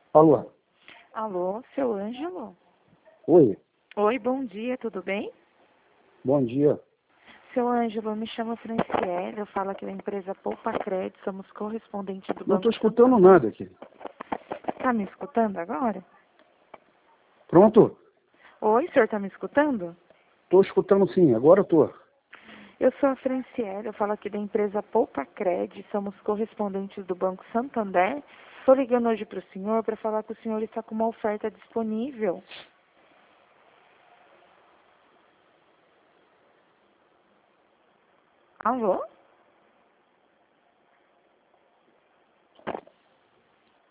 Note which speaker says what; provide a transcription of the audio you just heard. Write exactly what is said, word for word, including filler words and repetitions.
Speaker 1: Alô?
Speaker 2: Alô, seu Ângelo?
Speaker 1: Oi,
Speaker 2: Oi, bom dia, tudo bem?
Speaker 1: bom dia.
Speaker 2: Seu Ângelo, eu me chamo Franciele, eu falo aqui da empresa Poupa Crédito, somos correspondentes do
Speaker 1: Não estou
Speaker 2: Banco
Speaker 1: escutando
Speaker 2: Santander.
Speaker 1: nada aqui.
Speaker 2: Tá me escutando agora?
Speaker 1: Pronto?
Speaker 2: Oi, o senhor tá me escutando?
Speaker 1: Estou escutando sim, agora estou.
Speaker 2: Eu sou a Franciele, eu falo aqui da empresa Poupa Crédito, somos correspondentes do Banco Santander. Estou ligando hoje para o senhor para falar que o senhor está com uma oferta disponível. Alô?